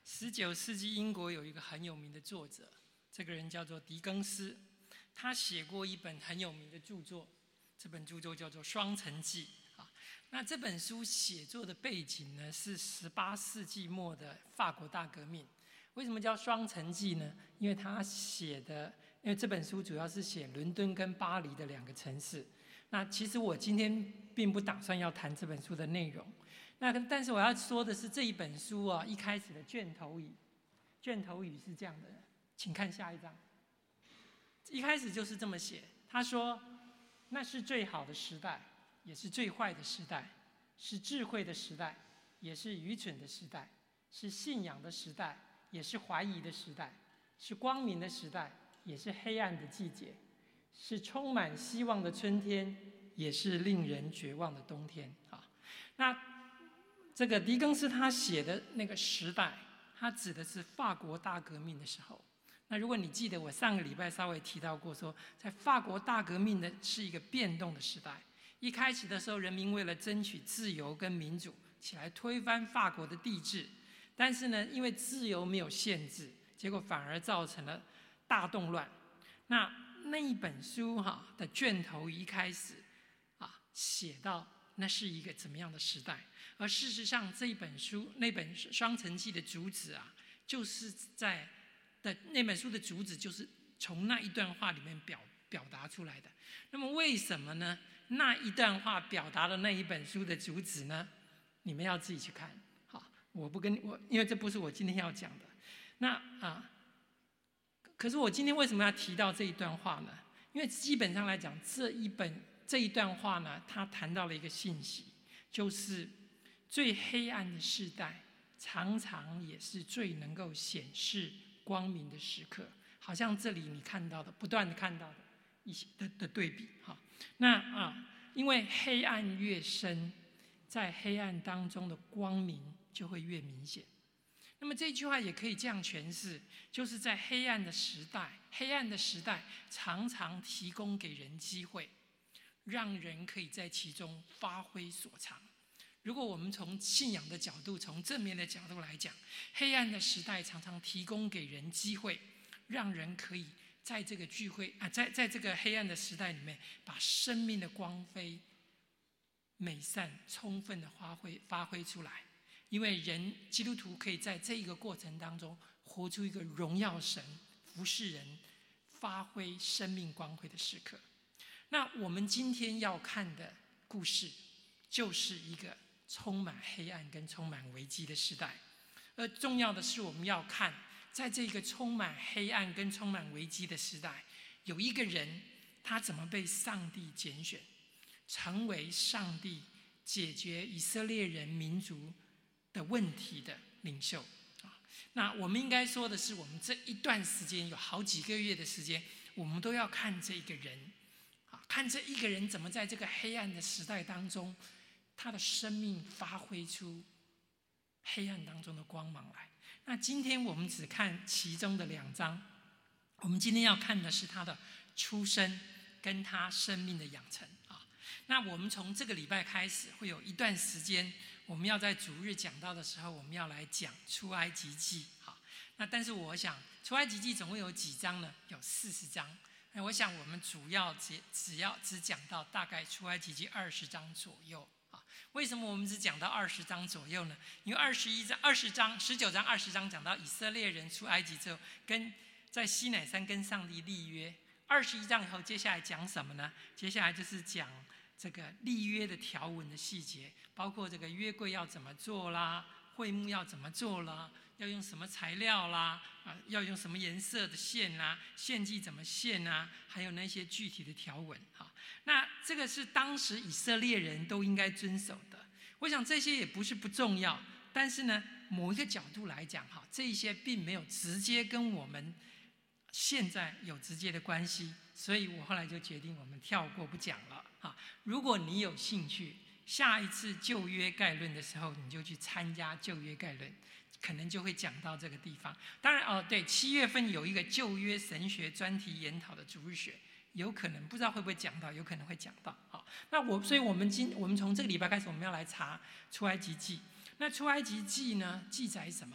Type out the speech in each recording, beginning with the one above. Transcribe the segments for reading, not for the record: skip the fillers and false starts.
19世纪英国有一个很有名的作者，这个人叫做狄更斯，他写过一本很有名的著作，这本著作叫做《双城记》啊。那这本书写作的背景呢，是18世纪末的法国大革命。为什么叫《双城记》呢？因为这本书主要是写伦敦跟巴黎的2个城市。那其实我今天并不打算要谈这本书的内容。但是我要说的是，这一本书啊，一开始的卷头语是这样的，请看下一章。一开始就是这么写，他说：“那是最好的时代，也是最坏的时代；是智慧的时代，也是愚蠢的时代；是信仰的时代，也是怀疑的时代；是光明的时代，也是黑暗的季节；是充满希望的春天，也是令人绝望的冬天。”那这个狄更斯他写的那个时代，他指的是法国大革命的时候。那如果你记得，我上个礼拜稍微提到过说，在法国大革命的是一个变动的时代。一开始的时候，人民为了争取自由跟民主，起来推翻法国的帝制。但是呢，因为自由没有限制，结果反而造成了大动乱。那一本书的卷头一开始写到那是一个怎么样的时代。而事实上，这一本书那本《双城记》的主旨就是那本书的主旨就是从那一段话里面表达出来的。那么为什么呢？那一段话表达了那一本书的主旨呢？你们要自己去看。好，因为这不是我今天要讲的。可是我今天为什么要提到这一段话呢？因为基本上来讲，这一段话呢，它谈到了一个信息，就是最黑暗的世代，常常也是最能够显示光明的时刻。好像这里你看到的，不断的看到的一些的对比。因为黑暗越深，在黑暗当中的光明就会越明显。那么这句话也可以这样诠释，就是在黑暗的时代常常提供给人机会，让人可以在其中发挥所长。如果我们从信仰的角度，从正面的角度来讲，黑暗的时代常常提供给人机会，让人可以在这个在这个黑暗的时代里面，把生命的光辉、美善充分的发挥出来。因为基督徒可以在这一个过程当中，活出一个荣耀神、服侍人、发挥生命光辉的时刻。那我们今天要看的故事，就是一个充满黑暗跟充满危机的时代。而重要的是，我们要看在这个充满黑暗跟充满危机的时代，有一个人他怎么被上帝拣选，成为上帝解决以色列人民族的问题的领袖。那我们应该说的是，我们这一段时间有好几个月的时间，我们都要看这个人，看这一个人怎么在这个黑暗的时代当中，他的生命发挥出黑暗当中的光芒来。那今天我们只看其中的2章，我们今天要看的是他的出生跟他生命的养成。那我们从这个礼拜开始，会有一段时间，我们要在主日讲道的时候，我们要来讲出埃及记。那但是我想，出埃及记总共有几章呢？有40章。我想我们主要只讲到大概出埃及记20章左右。为什么我们只讲到20章左右呢？因为19章20章讲到以色列人出埃及之后，跟在西乃山跟上帝立约。21章以后，接下来讲什么呢？接下来就是讲这个立约的条文的细节，包括这个约柜要怎么做啦，会幕要怎么做啦，要用什么材料啦，要用什么颜色的线啦，献祭怎么献啦，还有那些具体的条文。那这个是当时以色列人都应该遵守的。我想这些也不是不重要，但是呢，某一个角度来讲，这些并没有直接跟我们现在有直接的关系，所以我后来就决定我们跳过不讲了。如果你有兴趣，下一次旧约概论的时候，你就去参加旧约概论，可能就会讲到这个地方。当然对，7月份有一个旧约神学专题研讨的主日学，有可能不知道会不会讲到，有可能会讲到。所以我们从这个礼拜开始，我们要来查出埃及记。那出埃及记呢，记载什么？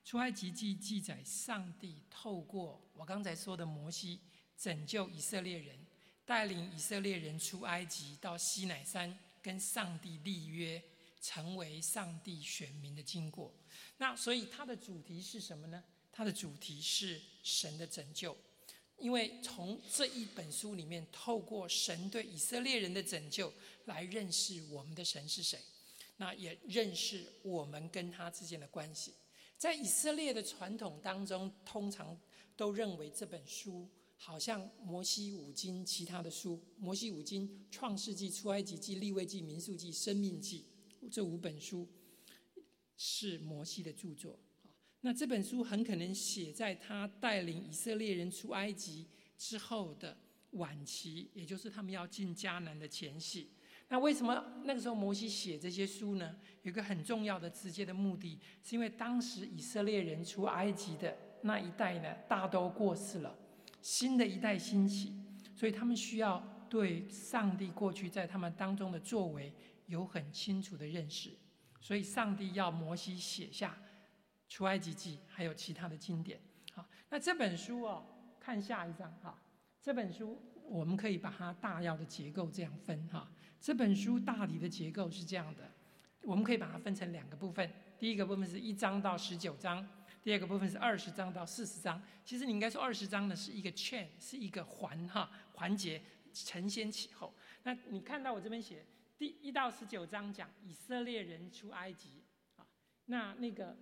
出埃及记记载上帝透过我刚才说的摩西拯救以色列人，带领以色列人出埃及到西乃山跟上帝立约，成为上帝选民的经过。那所以它的主题是什么呢？它的主题是神的拯救。因为从这一本书里面，透过神对以色列人的拯救来认识我们的神是谁，那也认识我们跟他之间的关系。在以色列的传统当中，通常都认为这本书好像摩西五经其他的书，摩西五经创世纪、出埃及记、利未记、民数记、申命记这5本书是摩西的著作。那这本书很可能写在他带领以色列人出埃及之后的晚期，也就是他们要进迦南的前夕。那为什么那个时候摩西写这些书呢？有一个很重要的直接的目的，是因为当时以色列人出埃及的那一代呢，大都过世了，新的一代兴起，所以他们需要对上帝过去在他们当中的作为有很清楚的认识，所以上帝要摩西写下出埃及记还有其他的经典。好，那这本书看下一章哈，这本书我们可以把它大要的结构这样分哈。这本书大体的结构是这样的，我们可以把它分成2个部分。第一个部分是1章到19章，第二个部分是20章到40章。其实你应该说20章呢是一个 chain， 是一个环节，承先启后。那你看到我这边写第1到19章讲以色列人出埃及啊，那个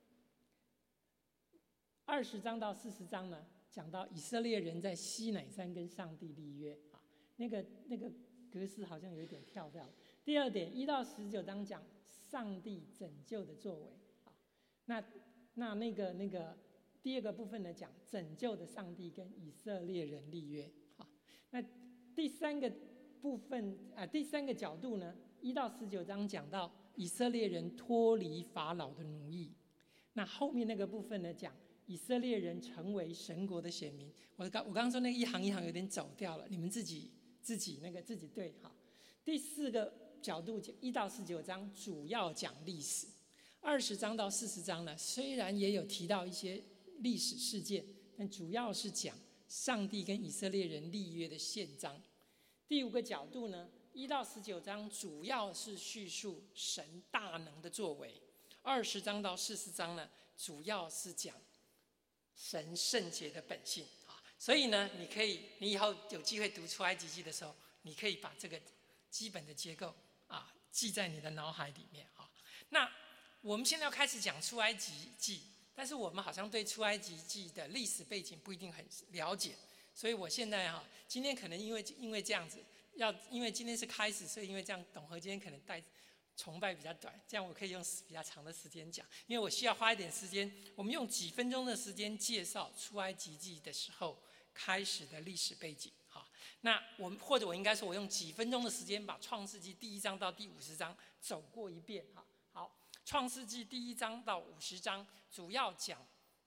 20章到40章呢，讲到以色列人在西乃山跟上帝立约啊，那个格式好像有一点跳掉。第二点，1到19章讲上帝拯救的作为啊，那个第2个部分呢，讲拯救的上帝跟以色列人立约啊。那第3个部分第3个角度呢，1到19章讲到以色列人脱离法老的奴役，那后面那个部分呢，讲以色列人成为神国的选民。我刚刚说那个一行一行有点走掉了，你们自己对哈。第4个角度1到19章主要讲历史，20章到40章呢，虽然也有提到一些历史事件，但主要是讲上帝跟以色列人立约的宪章。第5个角度呢，1到19章主要是叙述神大能的作为，20章到40章呢，主要是讲神圣洁的本性啊。所以呢，你以后有机会读出埃及记的时候，你可以把这个基本的结构记在你的脑海里面啊。那我们现在要开始讲出埃及记，但是我们好像对出埃及记的历史背景不一定很了解，所以我现在今天可能因为这样子，因为今天是开始，所以因为这样，董和今天可能带崇拜比较短，这样我可以用比较长的时间讲，因为我需要花一点时间，我们用几分钟的时间介绍出埃及记的时候开始的历史背景。那或者我应该说，我用几分钟的时间把创世纪第1章到第50章走过一遍。好，创世纪第1章到50章主要讲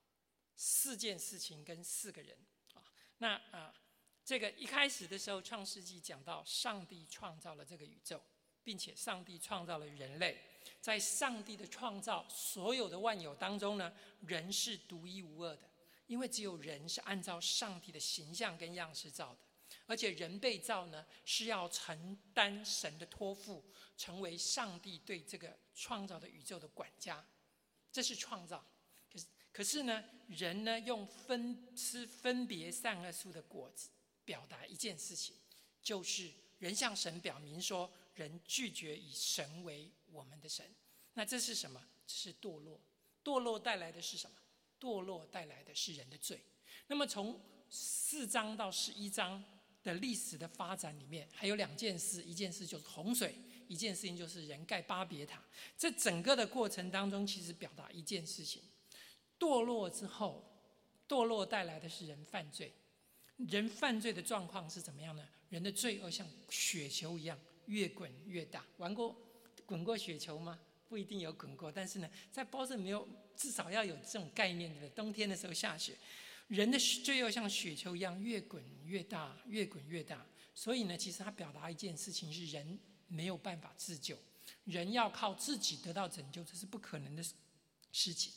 4件事情跟4个人。那这个一开始的时候，创世纪讲到上帝创造了这个宇宙，并且上帝创造了人类。在上帝的创造所有的万有当中呢，人是独一无二的，因为只有人是按照上帝的形象跟样式造的。而且人被造呢，是要承担神的托付，成为上帝对这个创造的宇宙的管家，这是创造。可是呢，人呢用吃分别善恶树的果子，表达一件事情，就是人向神表明说，人拒绝以神为我们的神。那这是什么？这是堕落。堕落带来的是什么？堕落带来的是人的罪。那么从4章到11章的历史的发展里面，还有2件事，一件事就是洪水，一件事情就是人盖巴别塔。这整个的过程当中，其实表达一件事情：堕落之后，堕落带来的是人犯罪。人犯罪的状况是怎么样呢？人的罪恶像雪球一样越滚越大。滚过雪球吗？不一定有滚过，但是呢，在波士没有，至少要有这种概念的。冬天的时候下雪，人的罪恶像雪球一样越滚越大，越滚越大。所以呢，其实它表达一件事情是人没有办法自救，人要靠自己得到拯救，这是不可能的事情。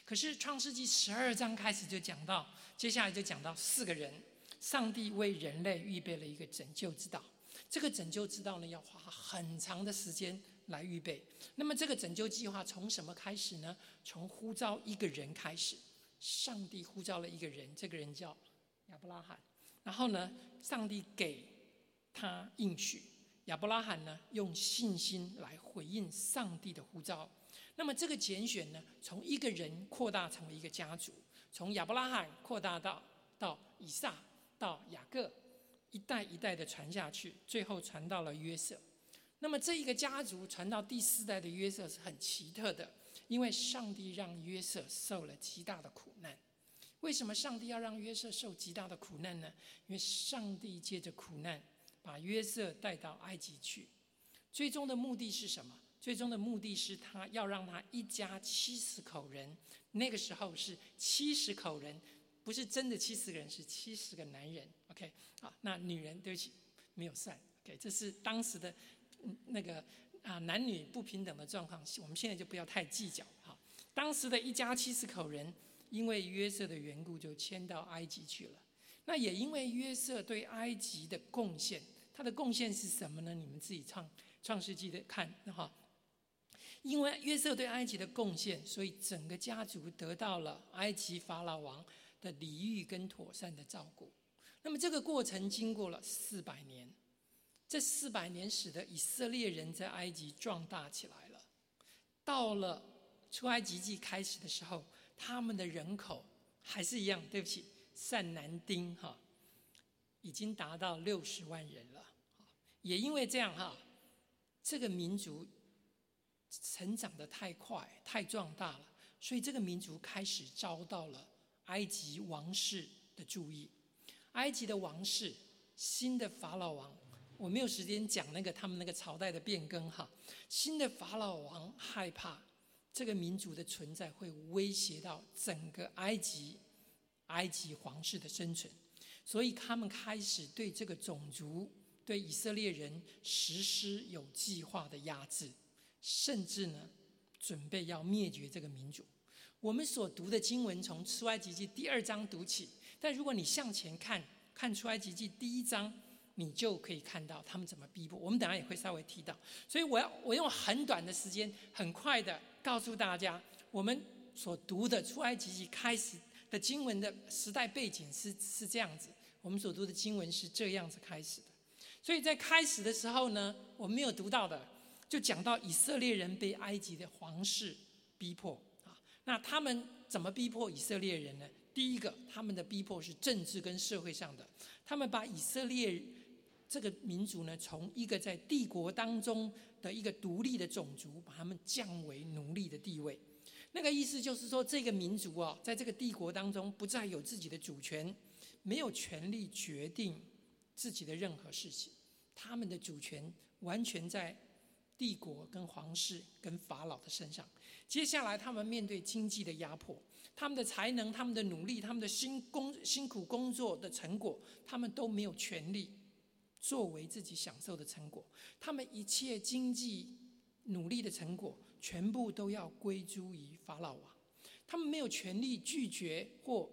可是创世纪12章开始就讲到，接下来就讲到4个人，上帝为人类预备了一个拯救之道。这个拯救之道呢，要花很长的时间来预备。那么这个拯救计划从什么开始呢？从呼召一个人开始。上帝呼召了一个人，这个人叫亚伯拉罕。然后呢，上帝给他应许，亚伯拉罕呢用信心来回应上帝的呼召。那么这个拣选呢，从一个人扩大成为一个家族，从亚伯拉罕扩大到以撒，到雅各，一代一代的传下去，最后传到了约瑟。那么这一个家族传到第4代的约瑟是很奇特的，因为上帝让约瑟受了极大的苦难。为什么上帝要让约瑟受极大的苦难呢？因为上帝借着苦难把约瑟带到埃及去，最终的目的是什么？最终的目的是他要让他一家70口人，那个时候是70口人，不是真的70个人，是70个男人。OK， 好，那女人对不起没有算。OK， 这是当时的那个男女不平等的状况，我们现在就不要太计较。好，当时的一家70口人，因为约瑟的缘故就迁到埃及去了。那也因为约瑟对埃及的贡献，他的贡献是什么呢？你们自己创世纪的看哈。因为约瑟对埃及的贡献，所以整个家族得到了埃及法老王的礼遇跟妥善的照顾。那么这个过程经过了400年，这400年使得以色列人在埃及壮大起来了。到了出埃及记开始的时候，他们的人口还是一样，对不起，善男丁哈，已经达到60万人了。也因为这样哈，这个民族成长得太快太壮大了，所以这个民族开始遭到了埃及王室的注意。埃及的王室，新的法老王，我没有时间讲他们那个朝代的变更哈。新的法老王害怕这个民族的存在会威胁到整个埃及皇室的生存，所以他们开始对这个种族，对以色列人实施有计划的压制，甚至呢准备要灭绝这个民族。我们所读的经文从出埃及记第2章读起，但如果你向前看出埃及记第1章，你就可以看到他们怎么逼迫。我们等一下也会稍微提到，所以我用很短的时间很快的告诉大家，我们所读的出埃及记开始的经文的时代背景是这样子，我们所读的经文是这样子开始的。所以在开始的时候呢，我们没有读到的，就讲到以色列人被埃及的皇室逼迫。那他们怎么逼迫以色列人呢？第一个，他们的逼迫是政治跟社会上的，他们把以色列这个民族呢，从一个在帝国当中的一个独立的种族，把他们降为奴隶的地位。那个意思就是说，这个民族在这个帝国当中不再有自己的主权，没有权利决定自己的任何事情，他们的主权完全在帝国跟皇室跟法老的身上。接下来他们面对经济的压迫，他们的才能，他们的努力，他们的辛苦工作的成果，他们都没有权利作为自己享受的成果。他们一切经济努力的成果全部都要归诸于法老王，他们没有权利拒绝或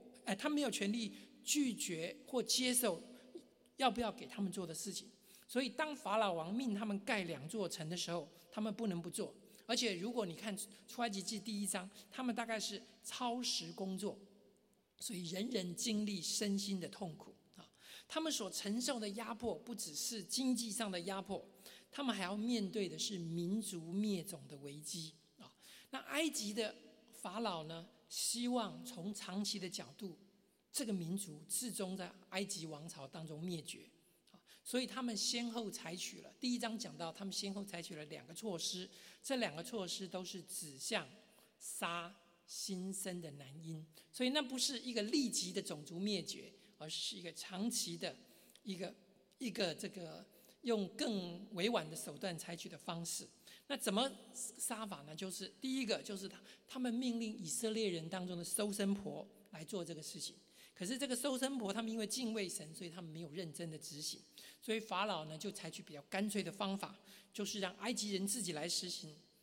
接受要不要给他们做的事情。所以当法老王命他们盖2座城的时候，他们不能不做。而且如果你看出埃及记第1章，他们大概是超时工作，所以人人经历身心的痛苦。他们所承受的压迫不只是经济上的压迫，他们还要面对的是民族灭种的危机。那埃及的法老呢，希望从长期的角度，这个民族最终在埃及王朝当中灭绝。所以他们先后采取了，第1章讲到他们先后采取了2个措施，这2个措施都是指向杀新生的男婴。所以那不是一个立即的种族灭绝，而是一个长期的一个这个用更委婉的手段采取的方式。那怎么杀法呢？就是第一个就是他们命令以色列人当中的收生婆来做这个事情。可是这个收生婆他们因为敬畏神，所以他们没有认真的执行。所以法老呢就采取比较干脆的方法，就是让埃及人自己来实行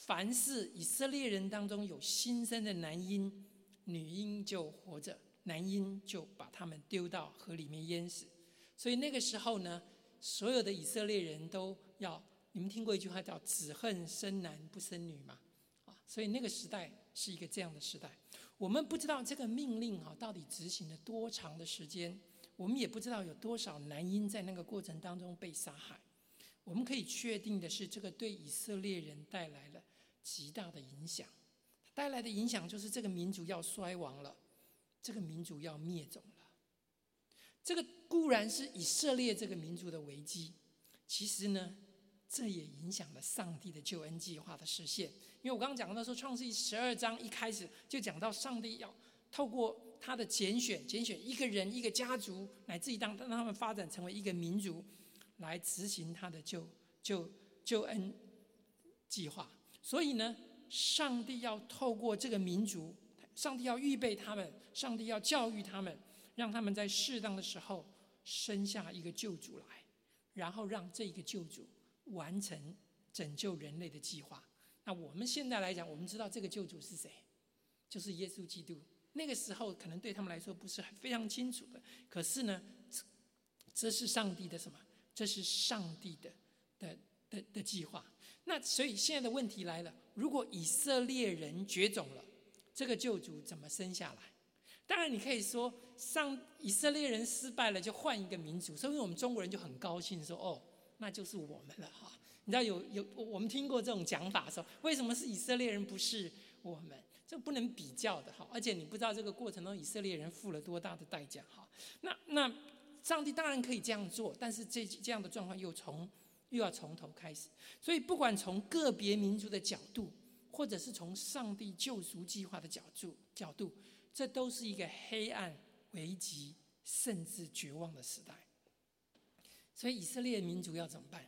凡是以色列人当中有新生的男婴，女婴就活着，男婴就把他们丢到河里面淹死。所以那个时候呢，所有的以色列人都要，你们听过一句话叫“只恨生男不生女”吗？所以那个时代是一个这样的时代。我们不知道这个命令到底执行了多长的时间，我们也不知道有多少男婴在那个过程当中被杀害。我们可以确定的是，这个对以色列人带来了极大的影响。带来的影响就是这个民族要衰亡了，这个民族要灭种了。这个固然是以色列这个民族的危机，其实呢，这也影响了上帝的救恩计划的实现。因为我刚刚讲到说，创世记12章一开始就讲到上帝要透过他的拣选一个人、一个家族，乃至于让他们发展成为一个民族，来执行他的救恩计划。所以呢，上帝要透过这个民族，上帝要预备他们，上帝要教育他们，让他们在适当的时候生下一个救主来，然后让这个救主完成拯救人类的计划。那我们现在来讲，我们知道这个救主是谁，就是耶稣基督。那个时候可能对他们来说不是非常清楚的，可是呢，这是上帝的什么？这是上帝的计划。那所以现在的问题来了，如果以色列人绝种了，这个救主怎么生下来？当然你可以说以色列人失败了就换一个民族，所以我们中国人就很高兴说那就是我们了哈。你知道我们听过这种讲法，说为什么是以色列人不是我们？这不能比较的哈。而且你不知道这个过程中以色列人付了多大的代价哈。那上帝当然可以这样做，但是这样的状况又要从头开始。所以不管从个别民族的角度，或者是从上帝救赎计划的角度，这都是一个黑暗、危急甚至绝望的时代。所以以色列民族要怎么办？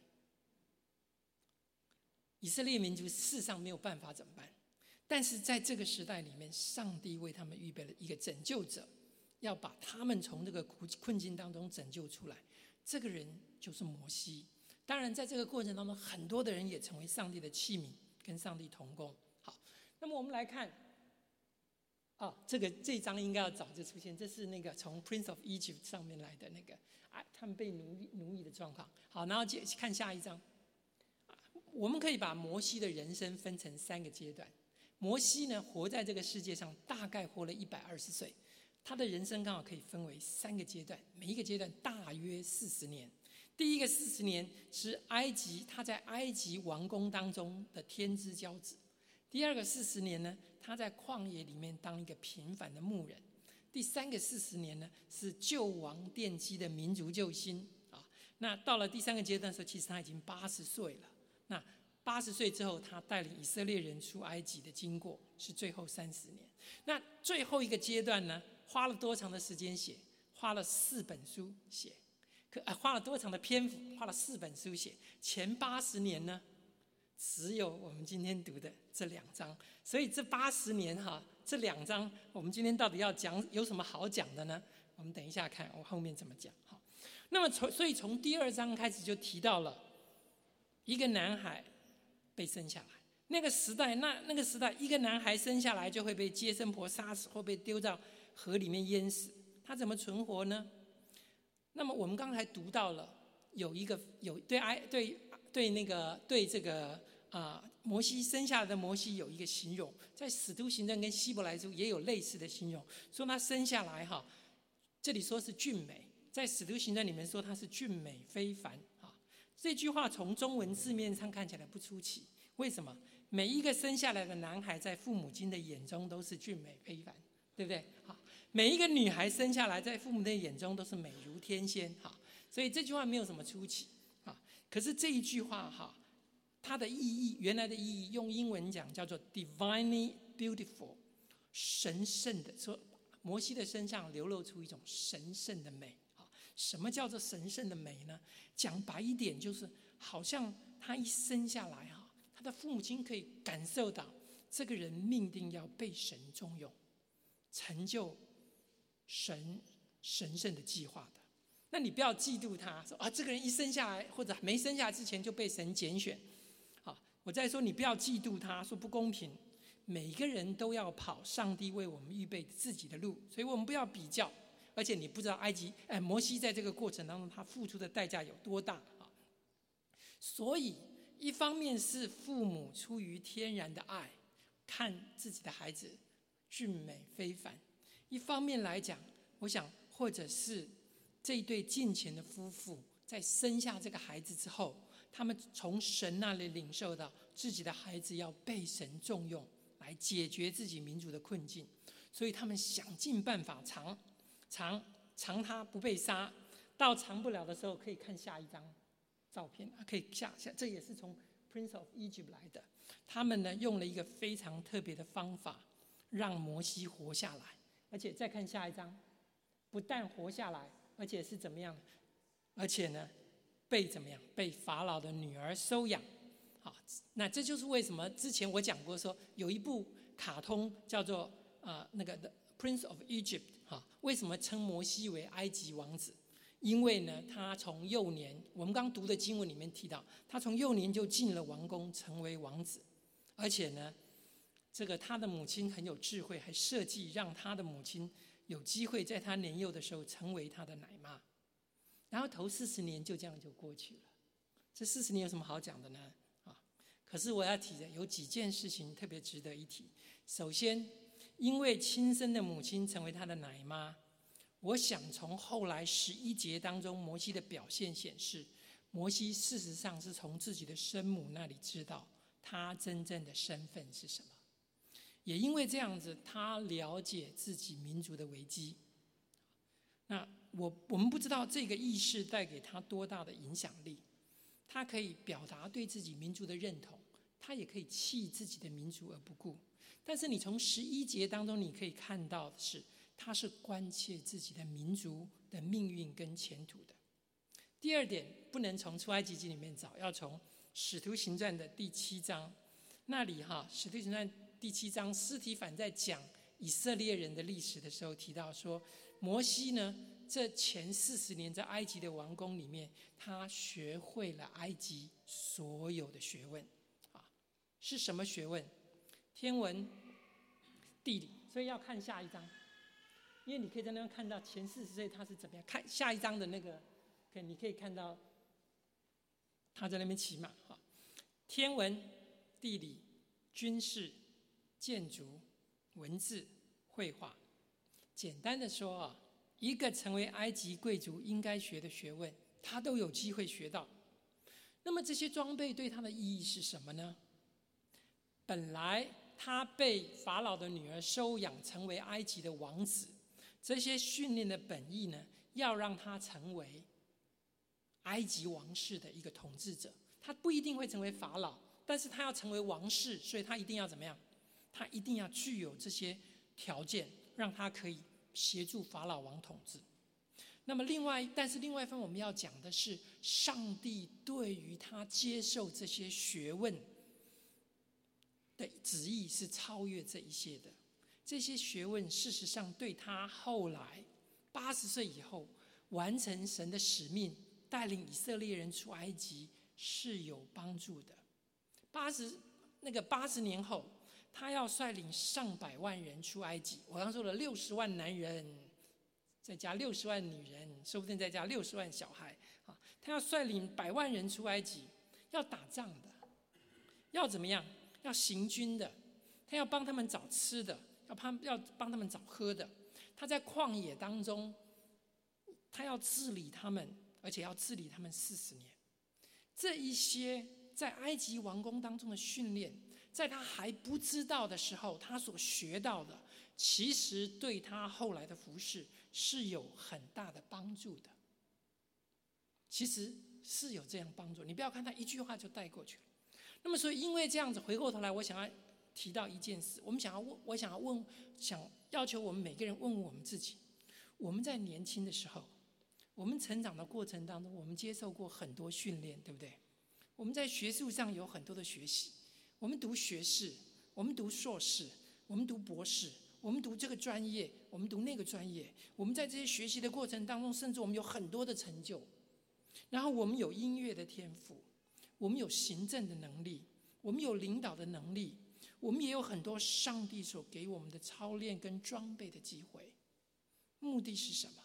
以色列民族事实上没有办法怎么办？但是在这个时代里面，上帝为他们预备了一个拯救者，要把他们从这个困境当中拯救出来。这个人就是摩西。当然在这个过程当中，很多的人也成为上帝的器皿，跟上帝同工。好，那么我们来看这一章应该要早就出现，这是那个从 Prince of Egypt 上面来的那个他们被奴役的状况。好，然后看下一章。我们可以把摩西的人生分成3个阶段。摩西呢，活在这个世界上大概活了120岁，他的人生刚好可以分为3个阶段，每一个阶段大约40年。第一个40年是他在埃及王宫当中的天之骄子。第二个40年呢，他在旷野里面当一个平凡的牧人。第3个40年呢，是救王奠基的民族救星那到了第3个阶段的时候，其实他已经80岁了。那80岁之后，他带领以色列人出埃及的经过是最后30年。那最后一个阶段呢，花了多长的时间写？花了4本书写。花了多长的篇幅？花了4本书写。前80年呢，只有我们今天读的这2章。所以这80年这2章，我们今天到底要讲有什么好讲的呢？我们等一下看我后面怎么讲。好，那么所以从第2章开始就提到了一个男孩被生下来。那个时代，一个男孩生下来就会被接生婆杀死，或被丢到河里面淹死。他怎么存活呢？那么我们刚才读到了对这个摩西生下来的摩西有一个形容，在使徒行传跟希伯来书也有类似的形容，说他生下来这里说是俊美，在使徒行传里面说他是俊美非凡这句话从中文字面上看起来不出奇，为什么？每一个生下来的男孩在父母亲的眼中都是俊美非凡，对不对？每一个女孩生下来在父母的眼中都是美如天仙所以这句话没有什么出奇可是这一句话它的意义，原来的意义用英文讲叫做 divinely beautiful， 神圣的，说摩西的身上流露出一种神圣的美什么叫做神圣的美呢？讲白一点，就是好像他一生下来他的父母亲可以感受到这个人命定要被神重用，成就神神圣的计划的。那你不要嫉妒他，说这个人一生下来或者没生下来之前就被神拣选我在说你不要嫉妒他，说不公平。每个人都要跑上帝为我们预备自己的路，所以我们不要比较。而且你不知道摩西在这个过程当中他付出的代价有多大啊！所以一方面是父母出于天然的爱，看自己的孩子俊美非凡，一方面来讲，我想或者是这一对敬虔的夫妇在生下这个孩子之后，他们从神那里领受到自己的孩子要被神重用，来解决自己民族的困境，所以他们想尽办法藏他不被杀，到藏不了的时候可以看下一张照片，可以下这也是从 Prince of Egypt 来的。他们呢用了一个非常特别的方法，让摩西活下来，而且再看下一张，不但活下来，而且是怎么样？而且呢被怎么样？被法老的女儿收养。好，那这就是为什么之前我讲过说有一部卡通叫做那个 The Prince of Egypt。为什么称摩西为埃及王子？因为呢，他从幼年，我们刚读的经文里面提到，他从幼年就进了王宫，成为王子。而且呢，这个他的母亲很有智慧，还设计让他的母亲有机会在他年幼的时候成为他的奶妈。然后头40年就这样就过去了。这40年有什么好讲的呢？可是我要提的有几件事情特别值得一提。首先，因为亲生的母亲成为他的奶妈，我想从后来11节当中摩西的表现显示，摩西事实上是从自己的生母那里知道他真正的身份是什么。也因为这样子，他了解自己民族的危机。那我们不知道这个意识带给他多大的影响力。他可以表达对自己民族的认同，他也可以弃自己的民族而不顾。但是你从11节当中你可以看到的是，他是关切自己的民族的命运跟前途的。第二点，不能从出埃及记里面找，要从使徒行传的第7章那里使徒行传第7章，司提反在讲以色列人的历史的时候提到说，摩西呢这前40年在埃及的王宫里面，他学会了埃及所有的学问是什么学问？天文、地理。所以要看下一章，因为你可以在那边看到前40岁他是怎么样。看下一章的那个，你可以看到他在那边骑马。天文、地理、军事、建筑、文字、绘画。简单的说一个成为埃及贵族应该学的学问，他都有机会学到。那么这些装备对他的意义是什么呢？本来他被法老的女儿收养，成为埃及的王子。这些训练的本意呢，要让他成为埃及王室的一个统治者。他不一定会成为法老，但是他要成为王室，所以他一定要怎么样？他一定要具有这些条件，让他可以协助法老王统治。那么但是另外一方面我们要讲的是，上帝对于他接受这些学问的旨意是超越这一些的。这些学问事实上对他后来80岁以后完成神的使命，带领以色列人出埃及是有帮助的。80年后，他要率领上百万人出埃及。我刚说了60万男人，再加60万女人，说不定再加60万小孩。他要率领100万人出埃及，要打仗的，要怎么样？要行军的，他要帮他们找吃的，要帮他们找喝的。他在旷野当中，他要治理他们，而且要治理他们40年。这一些在埃及王宫当中的训练，在他还不知道的时候，他所学到的，其实对他后来的服事是有很大的帮助的。其实是有这样帮助，你不要看他一句话就带过去了。那么所以因为这样子，回过头来我想要提到一件事，我想要求我们每个人问问我们自己，我们在年轻的时候，我们成长的过程当中，我们接受过很多训练，对不对？我们在学术上有很多的学习，我们读学士，我们读硕士，我们读博士，我们读这个专业，我们读那个专业。我们在这些学习的过程当中，甚至我们有很多的成就，然后我们有音乐的天赋，我们有行政的能力， 我们有领导的能力，我们也有很多上帝所给我们的操练跟装备的机会。目的是什么？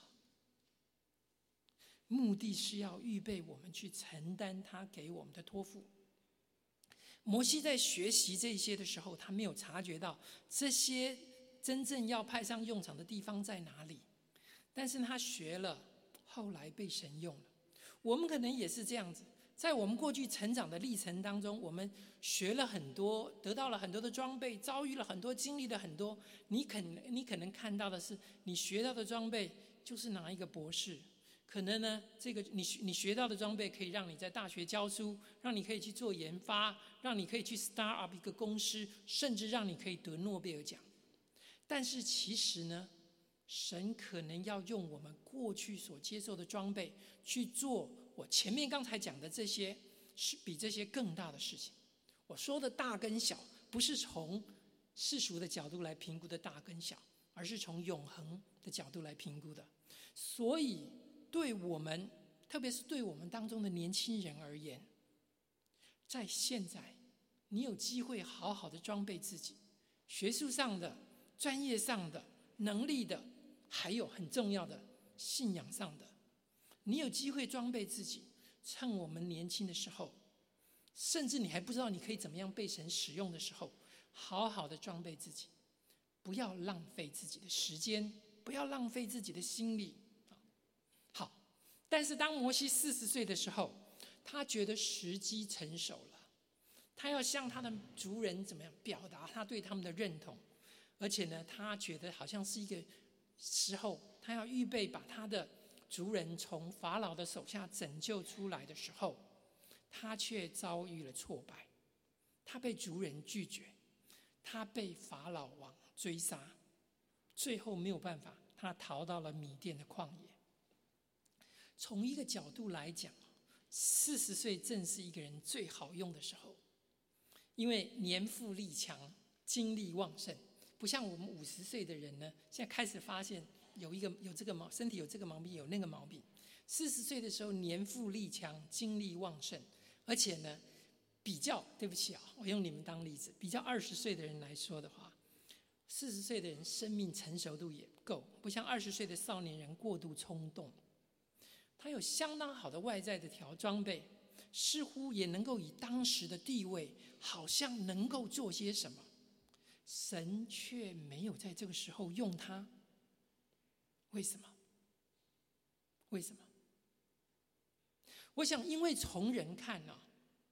目的是要预备我们去承担他给我们的托付。摩西在学习这些的时候，他没有察觉到这些真正要派上用场的地方在哪里，但是他学了，后来被神用了。我们可能也是这样子，在我们过去成长的历程当中，我们学了很多，得到了很多的装备，遭遇了很多，经历了很多。你可能看到的是，你学到的装备就是拿一个博士。可能呢，这个你学到的装备可以让你在大学教书，让你可以去做研发，让你可以去 start up 一个公司，甚至让你可以得诺贝尔奖。但是其实呢，神可能要用我们过去所接受的装备去做我前面刚才讲的这些，是比这些更大的事情。我说的大跟小，不是从世俗的角度来评估的大跟小，而是从永恒的角度来评估的。所以对我们，特别是对我们当中的年轻人而言，在现在你有机会好好的装备自己，学术上的、专业上的、能力的，还有很重要的信仰上的，你有机会装备自己。趁我们年轻的时候，甚至你还不知道你可以怎么样被神使用的时候，好好的装备自己，不要浪费自己的时间，不要浪费自己的心力。好，但是当摩西40岁的时候，他觉得时机成熟了，他要向他的族人怎么样表达他对他们的认同，而且呢，他觉得好像是一个时候，他要预备把他的族人从法老的手下拯救出来的时候，他却遭遇了挫败。他被族人拒绝，他被法老王追杀，最后没有办法，他逃到了米甸的旷野。从一个角度来讲，40岁正是一个人最好用的时候，因为年富力强，精力旺盛，不像我们50岁的人呢，现在开始发现有这个身体有这个毛病，有那个毛病。40岁的时候年富力强，精力旺盛，而且呢，对不起啊，我用你们当例子，比较20岁的人来说的话，40岁的人生命成熟度也够，不像20岁的少年人过度冲动。他有相当好的外在的装备，似乎也能够以当时的地位，好像能够做些什么。神却没有在这个时候用他，为什么？为什么？我想，因为从人看啊，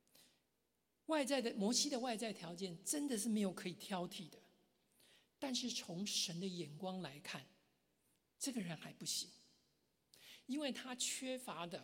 摩西的外在条件真的是没有可以挑剔的，但是从神的眼光来看，这个人还不行。因为他缺乏了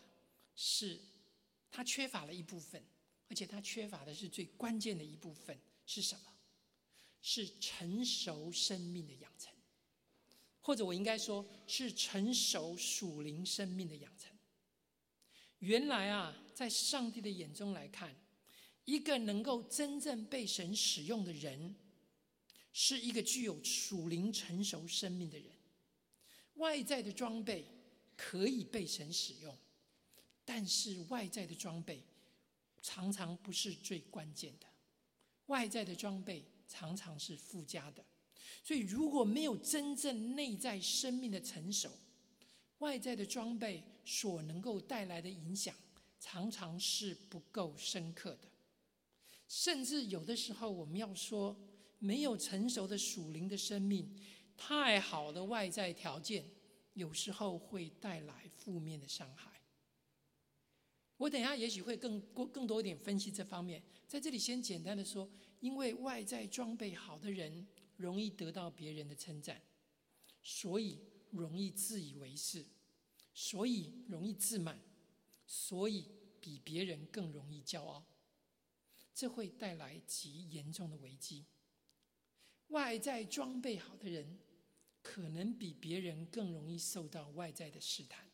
一部分，而且他缺乏的是最关键的一部分是什么？是成熟生命的养成，或者我应该说是成熟属灵生命的养成。原来啊，在上帝的眼中来看，一个能够真正被神使用的人，是一个具有属灵成熟生命的人。外在的装备可以被神使用，但是外在的装备常常不是最关键的，外在的装备常常是附加的。所以如果没有真正内在生命的成熟，外在的装备所能够带来的影响常常是不够深刻的。甚至有的时候我们要说，没有成熟的属灵的生命，太好的外在条件有时候会带来负面的伤害。我等一下也许会更多一点分析这方面，在这里先简单的说，因为外在装备好的人容易得到别人的称赞，所以容易自以为是，所以容易自满，所以比别人更容易骄傲，这会带来极严重的危机。外在装备好的人可能比别人更容易受到外在的试探，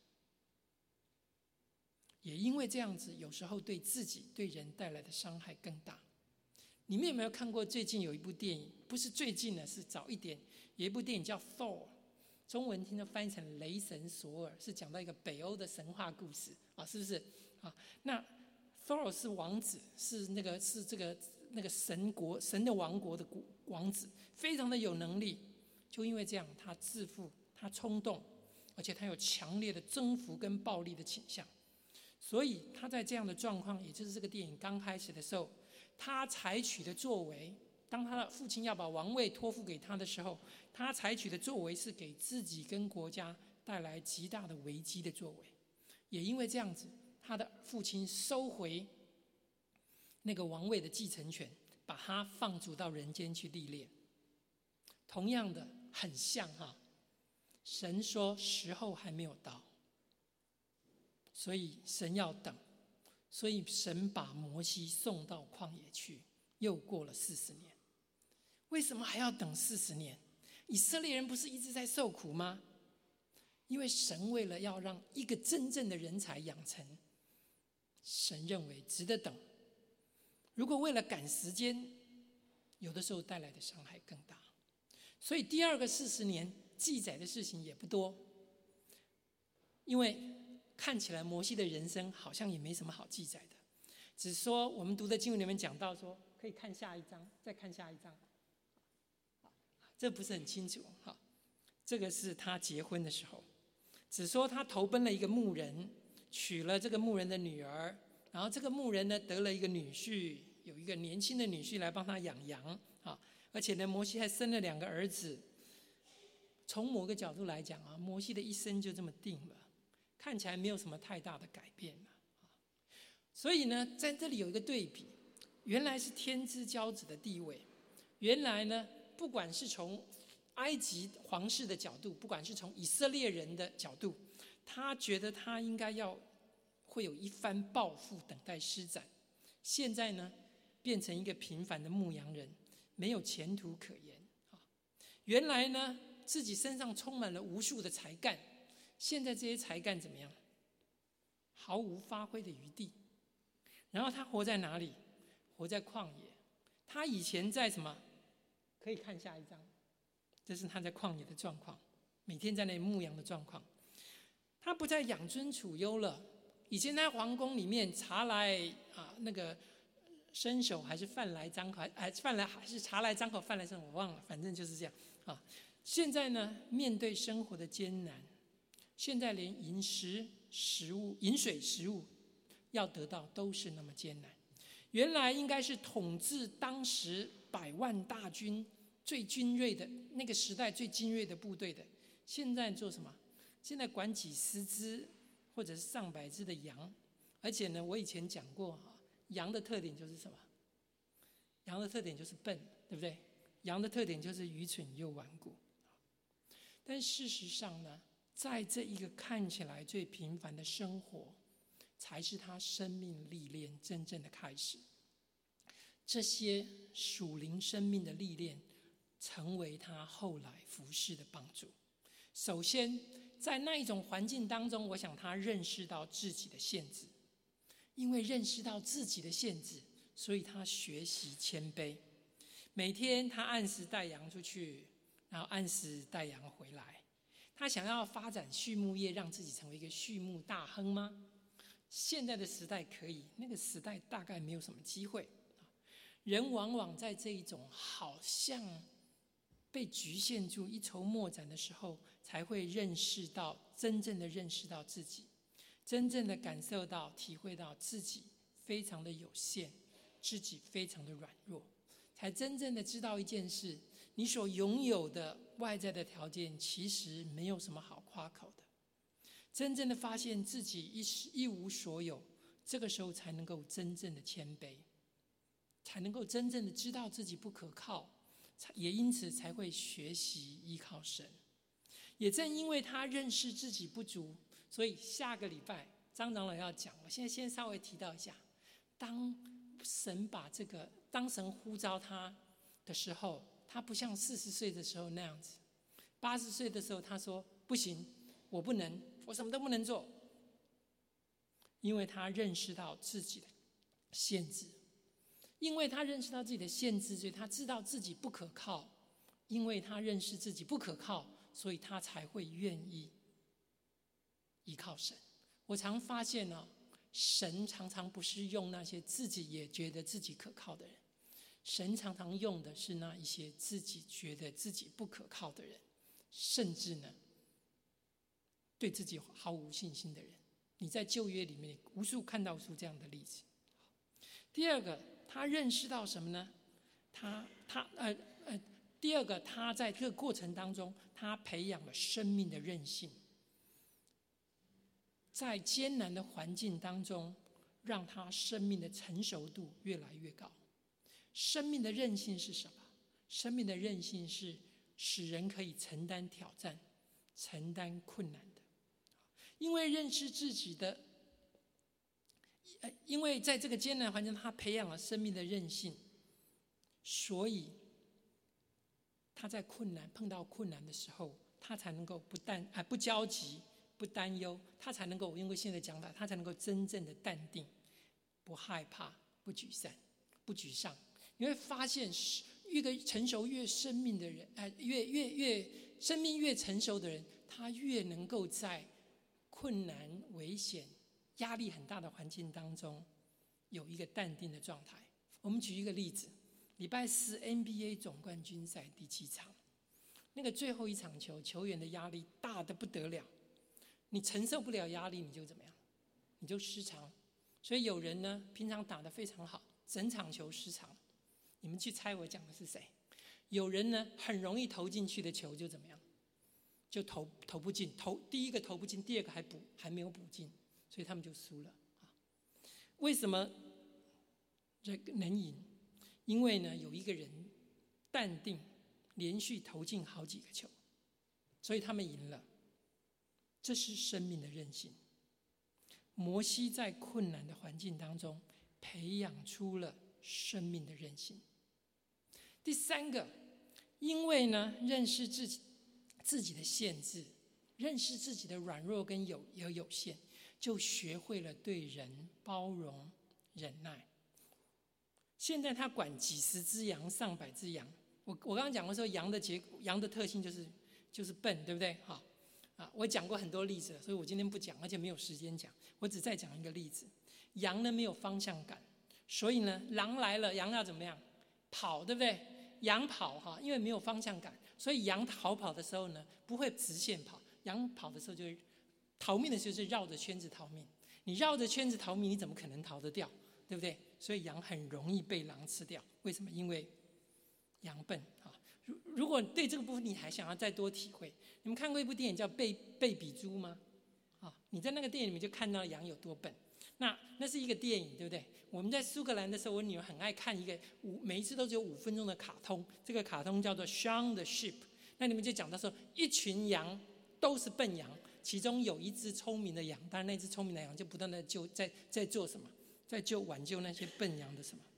也因为这样子，有时候对自己对人带来的伤害更大。你们有没有看过最近有一部电影？不是最近的，是早一点，有一部电影叫 Thor， 中文听着翻译成雷神索尔，是讲到一个北欧的神话故事啊，是不是啊？那 Thor 是王子，是这个那个神的王国的王子，非常的有能力。就因为这样，他自负，他冲动，而且他有强烈的征服跟暴力的倾向。所以他在这样的状况，也就是这个电影刚开始的时候，他采取的作为，当他的父亲要把王位托付给他的时候，他采取的作为是给自己跟国家带来极大的危机的作为。也因为这样子，他的父亲收回那个王位的继承权，把他放逐到人间去历练。同样的，很像哈，神说时候还没有到，所以神要等，所以神把摩西送到旷野去，又过了40年。为什么还要等40年？以色列人不是一直在受苦吗？因为神为了要让一个真正的人才养成，神认为值得等。如果为了赶时间，有的时候带来的伤害更大。所以第二个40年记载的事情也不多，因为看起来摩西的人生好像也没什么好记载的，只说我们读的经文里面讲到说，可以看下一章，再看下一章，这不是很清楚。这个是他结婚的时候，只说他投奔了一个牧人，娶了这个牧人的女儿，然后这个牧人呢得了一个女婿，有一个年轻的女婿来帮他养羊，而且呢摩西还生了2个儿子。从某个角度来讲啊，摩西的一生就这么定了，看起来没有什么太大的改变。所以呢，在这里有一个对比，原来是天之骄子的地位，原来呢，不管是从埃及皇室的角度，不管是从以色列人的角度，他觉得他应该会有一番抱负等待施展。现在呢，变成一个平凡的牧羊人，没有前途可言。原来呢，自己身上充满了无数的才干，现在这些才干怎么样？毫无发挥的余地。然后他活在哪里？活在旷野。他以前在什么？可以看下一章，这是他在旷野的状况，每天在那里牧羊的状况。他不再养尊处优了。以前在皇宫里面，茶来那个伸手还是饭来张口，饭来还是茶来张口，饭来伸手，我忘了，反正就是这样啊。现在呢，面对生活的艰难，现在连饮水食物要得到都是那么艰难。原来应该是统治当时100万大军最精锐的那个时代最精锐的部队的，现在做什么？现在管几10只或者是上百只的羊。而且呢，我以前讲过，羊的特点就是什么？羊的特点就是笨，对不对？羊的特点就是愚蠢又顽固。但事实上呢，在这一个看起来最平凡的生活，才是他生命历练真正的开始。这些属灵生命的历练，成为他后来服事的帮助。首先，在那一种环境当中，我想他认识到自己的限制，因为认识到自己的限制，所以他学习谦卑。每天他按时带羊出去，然后按时带羊回来。他想要发展畜牧业，让自己成为一个畜牧大亨吗？现在的时代可以，那个时代大概没有什么机会。人往往在这一种好像被局限住、一筹莫展的时候，才会真正的认识到自己，真正的感受到、体会到自己非常的有限，自己非常的软弱，才真正的知道一件事：你所拥有的外在的条件其实没有什么好夸口的。真正的发现自己一无所有，这个时候才能够真正的谦卑，才能够真正的知道自己不可靠，也因此才会学习依靠神。也正因为他认识自己不足，所以下个礼拜张长老要讲，我现在先稍微提到一下。当神呼召他的时候，他不像40岁的时候那样子，80岁的时候他说不行，我不能，我什么都不能做。因为他认识到自己的限制，因为他认识到自己的限制，所以他知道自己不可靠。因为他认识自己不可靠，所以他才会愿意依靠神。我常发现神常常不是用那些自己也觉得自己可靠的人， 神常常用的是那一些自己觉得自己不可靠的人，甚至呢，对自己毫无信心的人。你在旧约里面无数看到出这样的例子。第二个，他认识到什么呢？第二个，他在这个过程当中，他培养了生命的韧性，在艰难的环境当中，让他生命的成熟度越来越高。生命的韧性是什么？生命的韧性是使人可以承担挑战、承担困难的。因为认识自己的，因为在这个艰难的环境，他培养了生命的韧性，所以他在碰到困难的时候，他才能够不焦急、不担忧，他才能够，我用过现在的讲法，他才能够真正的淡定，不害怕、不沮丧。你会发现，一个成熟越生命的人，越生命越成熟的人，他越能够在困难、危险、压力很大的环境当中，有一个淡定的状态。我们举一个例子，礼拜四 NBA 总冠军赛第7场，那个最后一场球，球员的压力大得不得了，你承受不了压力，你就怎么样？你就失常。所以有人呢，平常打得非常好，整场球失常。你们去猜我讲的是谁？有人呢，很容易投进去的球就怎么样？就投不进，第一个投不进，第二个还没有补进，所以他们就输了。为什么能赢？因为呢，有一个人淡定，连续投进好几个球，所以他们赢了。这是生命的韧性。摩西在困难的环境当中，培养出了生命的韧性。第三个，因为呢，认识自己的限制，认识自己的软弱跟有限，就学会了对人包容、忍耐。现在他管几十只羊、上百只羊。我刚刚讲过说，羊的特性就是笨，对不对？好啊，我讲过很多例子了，所以我今天不讲，而且没有时间讲，我只再讲一个例子。羊呢没有方向感，所以呢，狼来了，羊要怎么样？跑，对不对？羊跑哈，因为没有方向感，所以羊逃跑的时候呢，不会直线跑。羊跑的时候就是逃命的时候，就是绕着圈子逃命。你绕着圈子逃命，你怎么可能逃得掉？对不对？所以羊很容易被狼吃掉。为什么？因为羊笨啊。如果对这个部分你还想要再多体会，你们看过一部电影叫《贝比猪》吗？啊，你在那个电影里面就看到羊有多笨。那是一个电影，对不对？我们在苏格兰的时候，我女儿很爱看一个每一次都只有5分钟的卡通，这个卡通叫做《Shaun the Sheep》。那里面就讲到说，一群羊都是笨羊，其中有一只聪明的羊，当然那只聪明的羊就不断的在做什么，在挽救那些笨羊的什么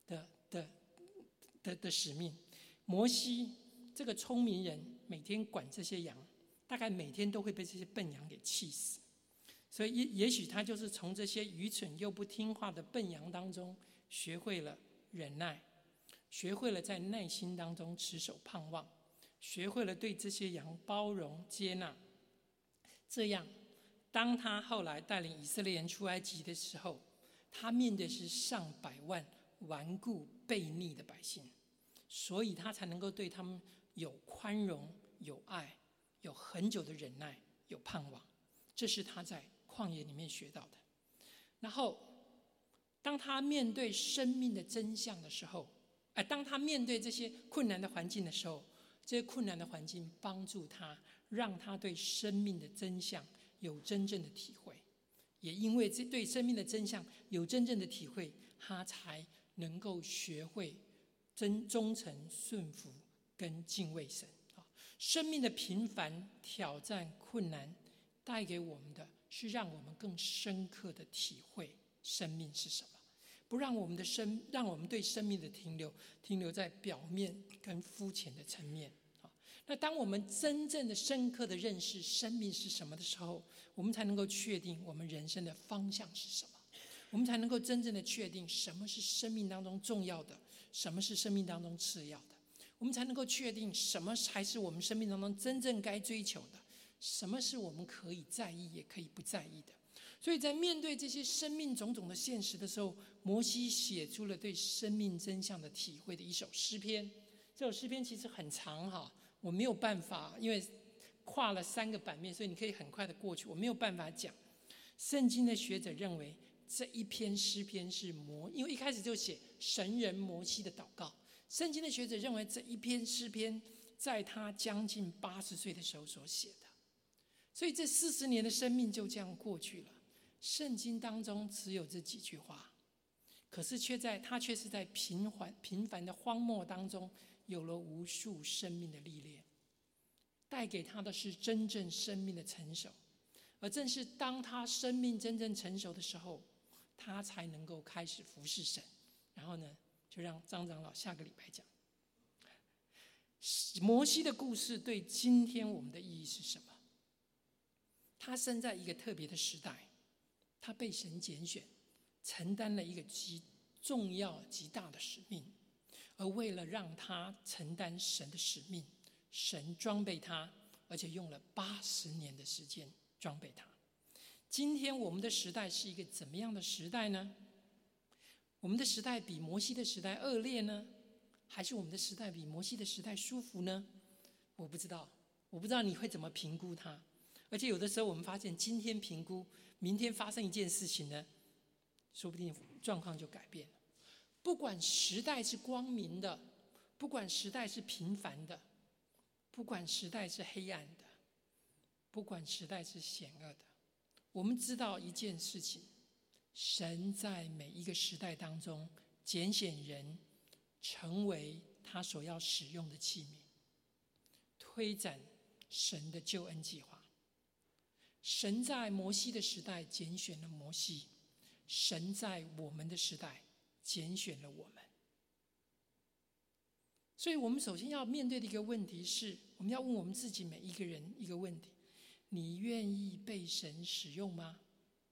的使命。摩西这个聪明人每天管这些羊，大概每天都会被这些笨羊给气死。所以也许他就是从这些愚蠢又不听话的笨羊当中，学会了忍耐，学会了在耐心当中持守盼望，学会了对这些羊包容接纳。这样，当他后来带领以色列人出埃及的时候，他面对是上百万顽固悖逆的百姓，所以他才能够对他们有宽容、有爱、有很久的忍耐、有盼望。这是他在旷野里面学到的。然后当他面对生命的真相的时候，当他面对这些困难的环境的时候，这些困难的环境帮助他，让他对生命的真相有真正的体会。也因为对生命的真相有真正的体会，他才能够学会忠诚、顺服跟敬畏神。生命的平凡、挑战、困难带给我们的是让我们更深刻的体会生命是什么，不让我们对生命的停留在表面跟肤浅的层面。那当我们真正的深刻的认识生命是什么的时候，我们才能够确定我们人生的方向是什么，我们才能够真正的确定什么是生命当中重要的，什么是生命当中次要的，我们才能够确定什么才是我们生命当中真正该追求的，什么是我们可以在意也可以不在意的。 所以在面对这些生命种种的现实的时候，摩西写出了对生命真相的体会的一首诗篇。这首诗篇其实很长哈，我没有办法，因为跨了3个版面，所以你可以很快的过去，我没有办法讲。圣经的学者认为这一篇诗篇是因为一开始就写神人摩西的祷告。圣经的学者认为这一篇诗篇在他将近80岁的时候所写的，所以这40年的生命就这样过去了。圣经当中只有这几句话，可是他却是在平凡的荒漠当中有了无数生命的历练，带给他的是真正生命的成熟。而正是当他生命真正成熟的时候，他才能够开始服侍神。然后呢，就让张长老下个礼拜讲摩西的故事对今天我们的意义是什么。他生在一个特别的时代，他被神拣选，承担了一个极重要极大的使命。而为了让他承担神的使命，神装备他，而且用了80年的时间装备他。今天我们的时代是一个怎么样的时代呢？我们的时代比摩西的时代恶劣呢，还是我们的时代比摩西的时代舒服呢？我不知道你会怎么评估它。而且有的时候我们发现，今天评估，明天发生一件事情呢，说不定状况就改变了。不管时代是光明的，不管时代是平凡的，不管时代是黑暗的，不管时代是险恶的，我们知道一件事情：神在每一个时代当中拣选人，成为他所要使用的器皿，推展神的救恩计划。神在摩西的时代拣选了摩西，神在我们的时代拣选了我们。所以我们首先要面对的一个问题是，我们要问我们自己每一个人一个问题：你愿意被神使用吗？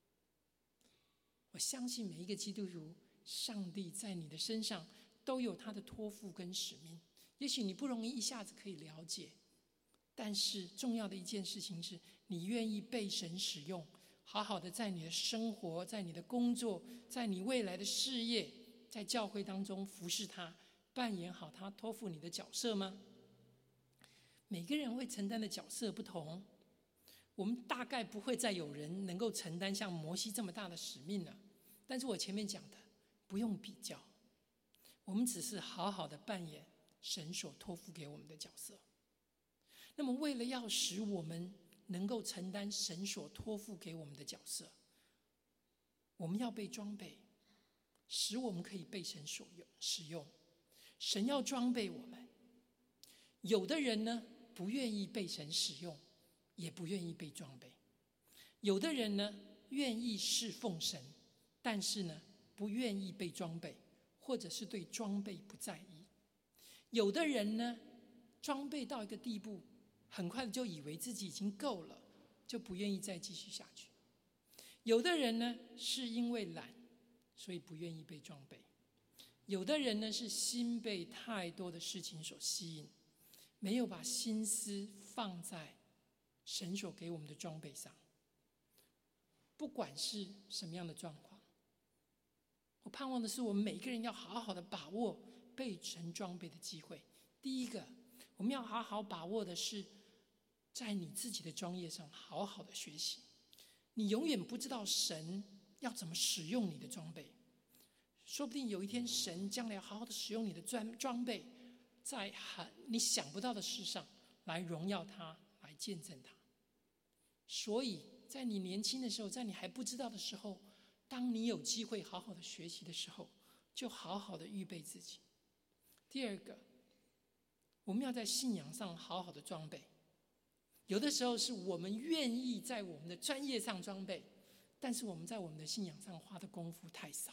我相信每一个基督徒，上帝在你的身上都有他的托付跟使命。也许你不容易一下子可以了解，但是重要的一件事情是，你愿意被神使用，好好的在你的生活，在你的工作，在你未来的事业，在教会当中服侍他，扮演好他托付你的角色吗？每个人会承担的角色不同，我们大概不会再有人能够承担像摩西这么大的使命了。但是我前面讲的，不用比较，我们只是好好的扮演神所托付给我们的角色。那么为了要使我们能够承担神所托付给我们的角色，我们要被装备，使我们可以被神所使用。神要装备我们。有的人呢，不愿意被神使用，也不愿意被装备；有的人呢，愿意侍奉神，但是呢，不愿意被装备，或者是对装备不在意；有的人呢，装备到一个地步，很快的就以为自己已经够了，就不愿意再继续下去；有的人呢，是因为懒，所以不愿意被装备；有的人呢，是心被太多的事情所吸引，没有把心思放在神所给我们的装备上。不管是什么样的状况，我盼望的是我们每一个人要好好的把握被神装备的机会。第一个，我们要好好把握的是在你自己的专业上好好的学习。你永远不知道神要怎么使用你的装备，说不定有一天神将来要好好的使用你的装备，在你想不到的事上来荣耀他，来见证他。所以在你年轻的时候，在你还不知道的时候，当你有机会好好的学习的时候，就好好的预备自己。第二个，我们要在信仰上好好的装备。有的时候是我们愿意在我们的专业上装备，但是我们在我们的信仰上花的功夫太少。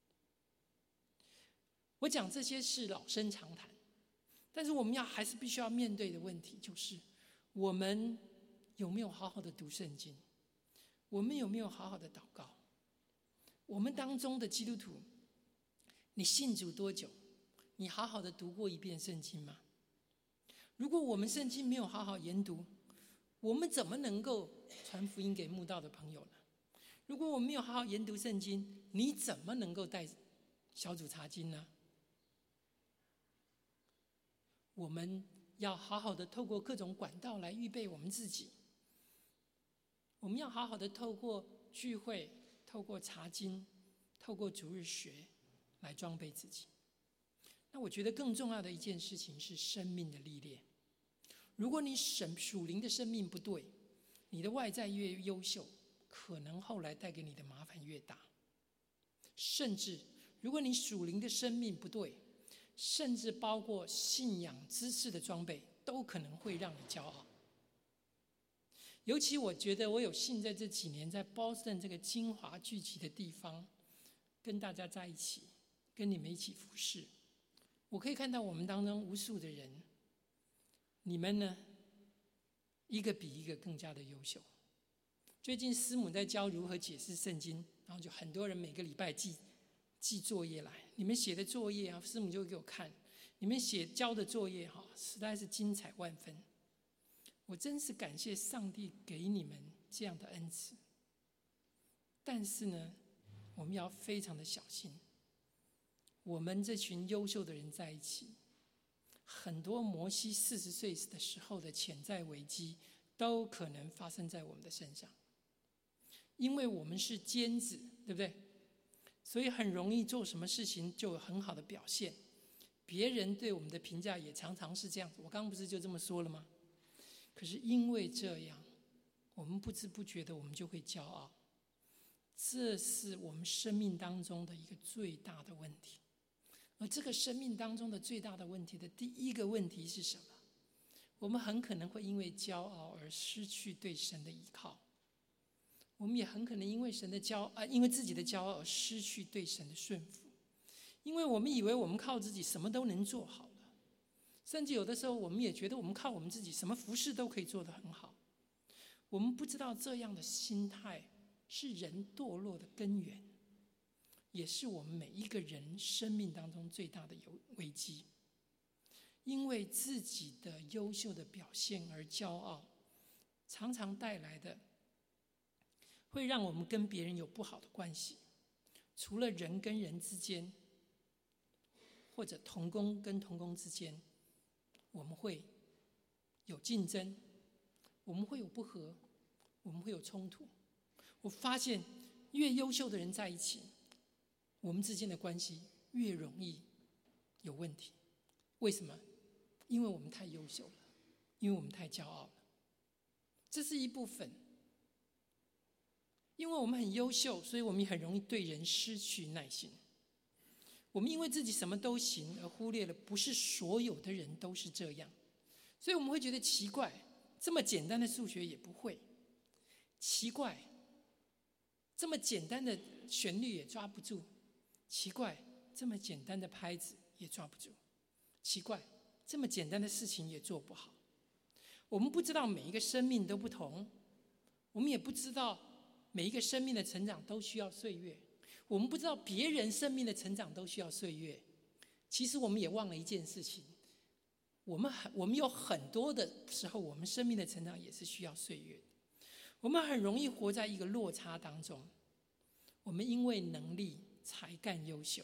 我讲这些是老生常谈，但是我们还是必须要面对的问题就是，我们有没有好好的读圣经？我们有没有好好的祷告？我们当中的基督徒，你信主多久？你好好的读过一遍圣经吗？如果我们圣经没有好好研读，我们怎么能够传福音给慕道的朋友呢？ 如果我们没有好好研读圣经，你怎么能够带小组查经呢？我们要好好的透过各种管道来预备我们自己。我们要好好的透过聚会、透过查经、透过主日学来装备自己。那我觉得更重要的一件事情是生命的历练。如果你属灵的生命不对，你的外在越优秀，可能后来带给你的麻烦越大。甚至如果你属灵的生命不对，甚至包括信仰知识的装备，都可能会让你骄傲。尤其我觉得我有幸在这几年在 Boston 这个精华聚集的地方，跟大家在一起，跟你们一起服侍，我可以看到我们当中无数的人，你们呢，一个比一个更加的优秀。最近师母在教如何解释圣经，然后就很多人每个礼拜寄作业来，你们写的作业啊，师母就给我看，你们交的作业哈，实在是精彩万分。我真是感谢上帝给你们这样的恩赐。但是呢，我们要非常的小心，我们这群优秀的人在一起，很多摩西40岁的时候的潜在危机都可能发生在我们的身上。因为我们是尖子，对不对？所以很容易做什么事情就有很好的表现，别人对我们的评价也常常是这样子。我刚刚不是就这么说了吗？可是因为这样，我们不知不觉的我们就会骄傲，这是我们生命当中的一个最大的问题。而这个生命当中的最大的问题的第一个问题是什么？我们很可能会因为骄傲而失去对神的依靠，我们也很可能因为因为自己的骄傲而失去对神的顺服，因为我们以为我们靠自己什么都能做好了，甚至有的时候我们也觉得我们靠我们自己什么服事都可以做得很好。我们不知道这样的心态是人堕落的根源，也是我们每一个人生命当中最大的危机。因为自己的优秀的表现而骄傲，常常带来的会让我们跟别人有不好的关系。除了人跟人之间，或者同工跟同工之间，我们会有竞争，我们会有不和，我们会有冲突。我发现越优秀的人在一起，我们之间的关系越容易有问题。为什么？因为我们太优秀了，因为我们太骄傲了。这是一部分。因为我们很优秀，所以我们也很容易对人失去耐心。我们因为自己什么都行，而忽略了不是所有的人都是这样。所以我们会觉得奇怪，这么简单的数学也不会，奇怪，这么简单的旋律也抓不住，奇怪，这么简单的拍子也抓不住，奇怪，这么简单的事情也做不好。我们不知道每一个生命都不同，我们也不知道每一个生命的成长都需要岁月，我们不知道别人生命的成长都需要岁月。其实我们也忘了一件事情，我们有很多的时候，我们生命的成长也是需要岁月的。我们很容易活在一个落差当中，我们因为能力才干优秀，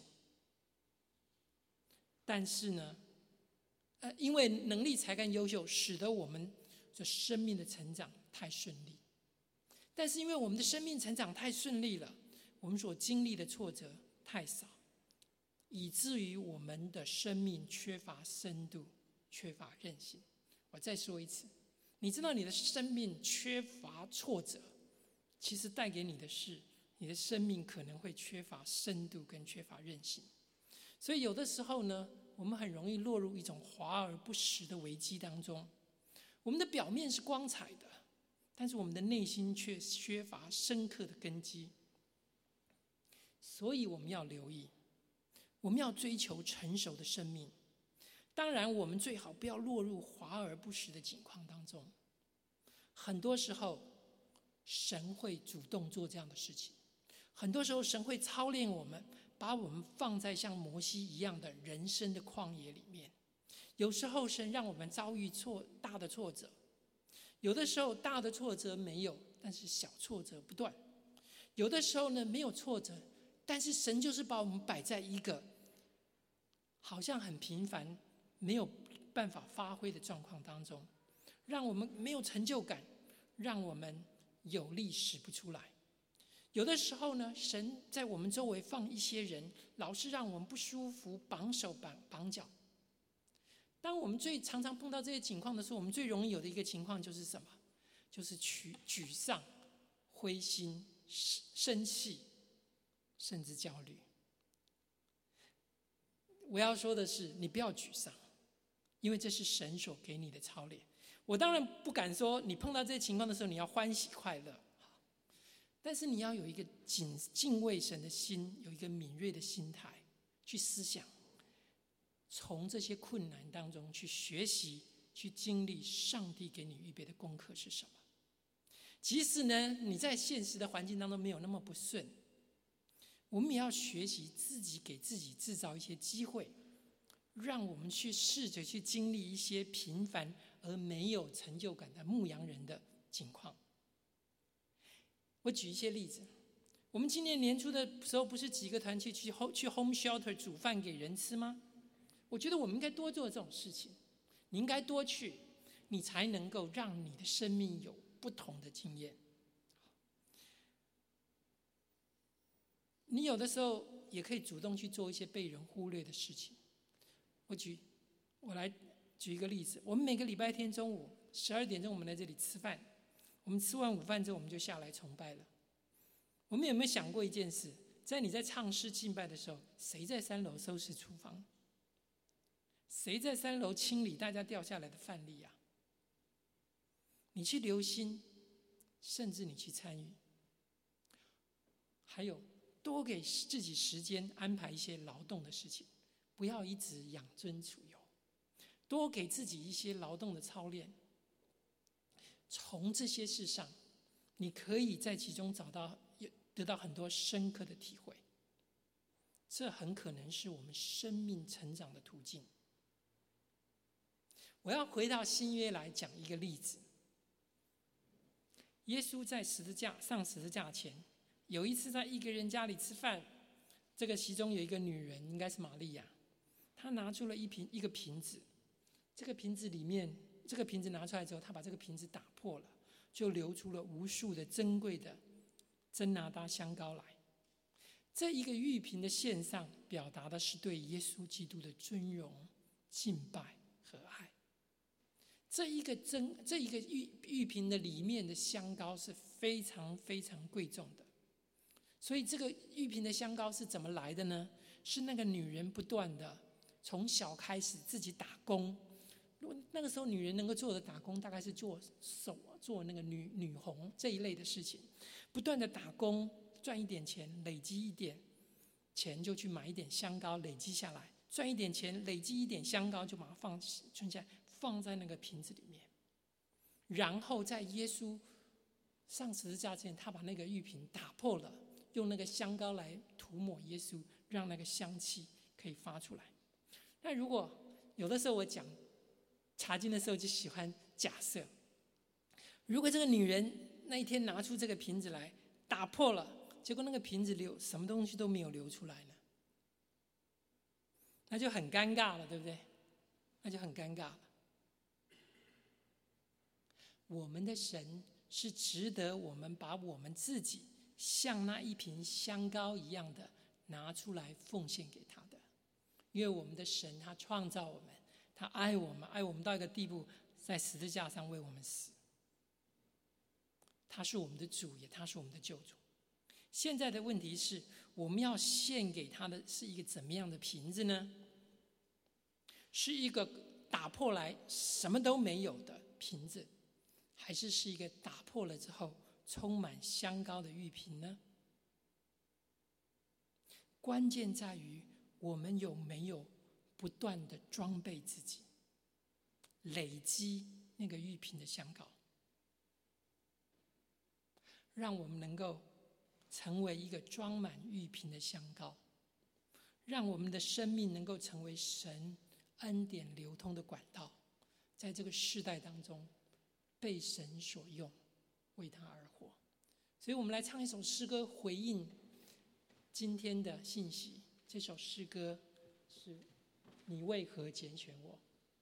但是呢，因为能力才干优秀，使得我们的生命的成长太顺利。但是因为我们的生命成长太顺利了，我们所经历的挫折太少，以至于我们的生命缺乏深度，缺乏韧性。我再说一次，你知道你的生命缺乏挫折，其实带给你的是你的生命可能会缺乏深度跟缺乏韧性。所以有的时候呢，我们很容易落入一种华而不实的危机当中。我们的表面是光彩的，但是我们的内心却缺乏深刻的根基。所以我们要留意，我们要追求成熟的生命。当然我们最好不要落入华而不实的境况当中。很多时候神会主动做这样的事情，很多时候神会操练我们，把我们放在像摩西一样的人生的旷野里面。有时候神让我们遭遇大的挫折，有的时候大的挫折没有，但是小挫折不断。 有的时候呢没有挫折，但是神就是把我们摆在一个好像很平凡、没有办法发挥的状况当中，让我们没有成就感，让我们有力使不出来。有的时候呢，神在我们周围放一些人，老是让我们不舒服，绑手绑脚。当我们最常常碰到这些情况的时候，我们最容易有的一个情况就是什么？就是沮丧、灰心、生气，甚至焦虑。我要说的是，你不要沮丧，因为这是神所给你的操练。我当然不敢说你碰到这些情况的时候你要欢喜快乐，但是你要有一个敬畏神的心，有一个敏锐的心态去思想，从这些困难当中去学习，去经历上帝给你预备的功课是什么。即使呢你在现实的环境当中没有那么不顺，我们也要学习自己给自己制造一些机会，让我们去试着去经历一些平凡而没有成就感的牧羊人的情况。我举一些例子，我们今年年初的时候，不是几个团契去 home shelter 煮饭给人吃吗？我觉得我们应该多做这种事情，你应该多去，你才能够让你的生命有不同的经验。你有的时候也可以主动去做一些被人忽略的事情。我来举一个例子，我们每个礼拜天中午12点钟我们来这里吃饭，我们吃完午饭之后我们就下来崇拜了。我们有没有想过一件事，在你在唱诗敬拜的时候，谁在3楼收拾厨房？谁在3楼清理大家掉下来的饭粒啊？你去留心，甚至你去参与。还有多给自己时间安排一些劳动的事情，不要一直养尊处优，多给自己一些劳动的操练。从这些事上，你可以在其中得到很多深刻的体会，这很可能是我们生命成长的途径。我要回到新约来讲一个例子。耶稣在上十字架前，有一次在一个人家里吃饭，这个其中有一个女人，应该是玛利亚，她拿出了一个瓶子，这个瓶子拿出来之后，她把这个瓶子打破了，就流出了无数的珍贵的真拿达香膏来。这一个玉瓶的献上，表达的是对耶稣基督的尊荣、敬拜和爱。这一个玉瓶的里面的香膏是非常非常贵重的，所以这个玉瓶的香膏是怎么来的呢？是那个女人不断的从小开始自己打工。那个时候女人能够做的打工，大概是做那个女红这一类的事情，不断的打工赚一点钱，累积一点钱就去买一点香膏，累积下来，赚一点钱，累积一点香膏就把它存下来，放在那个瓶子里面。然后在耶稣上十字架之前，他把那个玉瓶打破了，用那个香膏来涂抹耶稣，让那个香气可以发出来。那如果有的时候我讲查经的时候就喜欢假设，如果这个女人那一天拿出这个瓶子来打破了，结果那个瓶子什么东西都没有流出来呢，那就很尴尬了，对不对？那就很尴尬了。我们的神是值得我们把我们自己像那一瓶香膏一样的拿出来奉献给他的，因为我们的神他创造我们，他爱我们到一个地步，在十字架上为我们死。他是我们的主，也他是我们的救主。现在的问题是，我们要献给他的是一个怎么样的瓶子呢？是一个打破来什么都没有的瓶子，还是一个打破了之后充满香膏的玉瓶呢？关键在于我们有没有不断的装备自己，累积那个玉瓶的香膏，让我们能够成为一个装满玉瓶的香膏，让我们的生命能够成为神恩典流通的管道，在这个世代当中被神所用，为他而活。 所以我们来唱一首诗歌回应今天的信息。这首诗歌是你为何拣选我？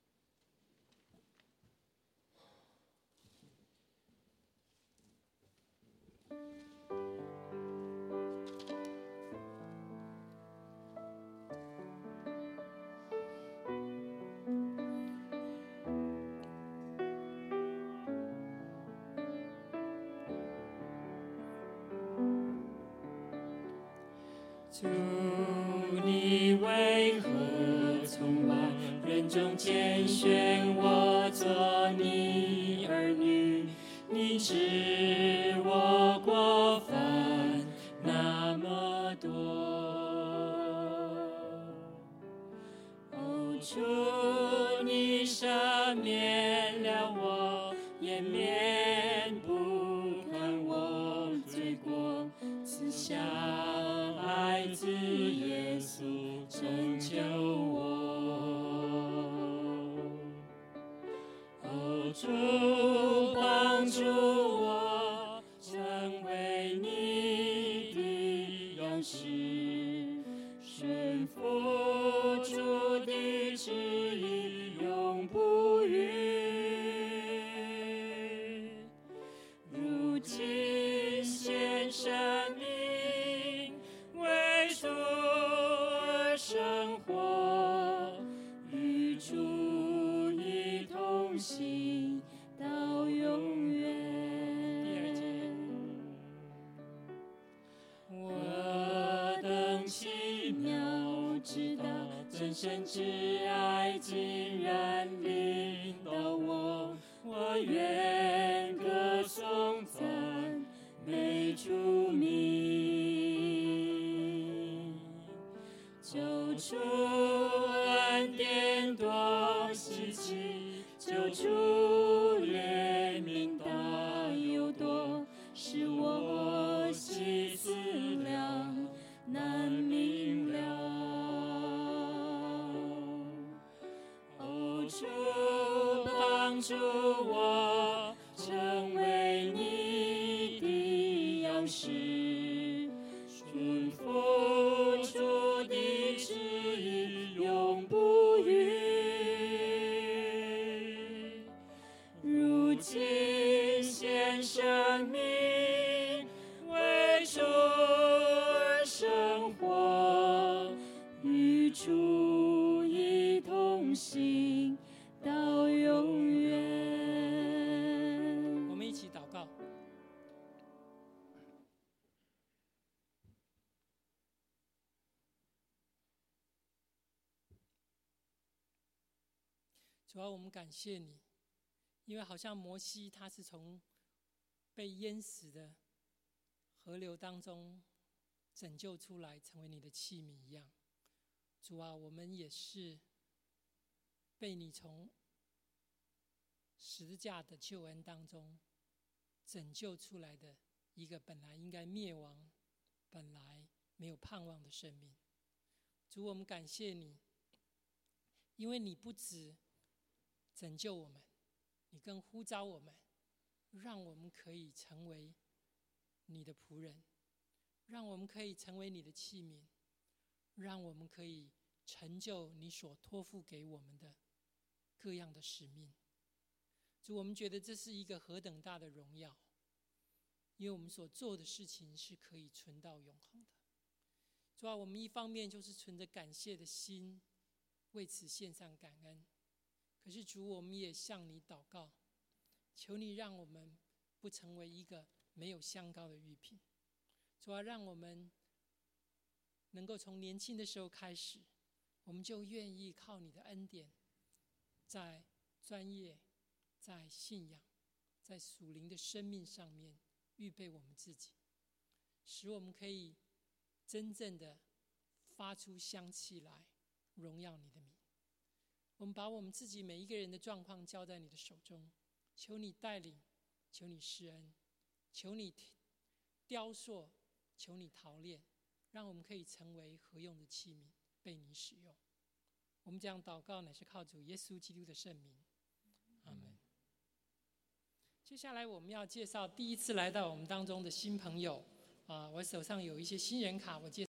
主，你为何从万人中拣选我做你儿女？你知我过犯那么多。哦，主，你赦免了我，也免不看我罪过，赐下爱子耶稣拯救我。哦，主帮助我成为你的样式，顺服主的旨意，永不渝。如今献生命，为主而生活，与主一同行到永远。第二节，我等奇妙知道，真神之爱竟然领导我，我愿歌颂赞美主名。救主恩典多稀奇，救主怜悯大又多，使我细思量难明了。哦，主帮助我成为你的样式，顺服主的旨意，永不渝。如今献生命，为主而生活，与主一同行到永远。 我们一起祷告。主啊，我们感谢你，因为好像摩西他是从被淹死的河流当中拯救出来，成为你的器皿一样。主啊，我们也是被你从十字架的救恩当中拯救出来的一个本来应该灭亡、本来没有盼望的生命。主，我们感谢你，因为你不只拯救我们，你更呼召我们，让我们可以成为你的仆人，让我们可以成为你的器皿，让我们可以成就你所托付给我们的各样的使命。主，我们觉得这是一个何等大的荣耀，因为我们所做的事情是可以存到永恒的。主啊，我们一方面就是存着感谢的心，为此献上感恩。可是主，我们也向你祷告，求你让我们不成为一个没有香膏的玉瓶。主啊，让我们能够从年轻的时候开始，我们就愿意靠你的恩典，在专业、在信仰、在属灵的生命上面预备我们自己，使我们可以真正的发出香气来，荣耀你的名。我们把我们自己每一个人的状况交在你的手中，求你带领，求你施恩，求你雕塑，求你陶炼，让我们可以成为合用的器皿，被你使用。我们这样祷告乃是靠主耶稣基督的圣名，阿们。 接下来我们要介绍第一次来到我们当中的新朋友。我手上有一些新人卡，我介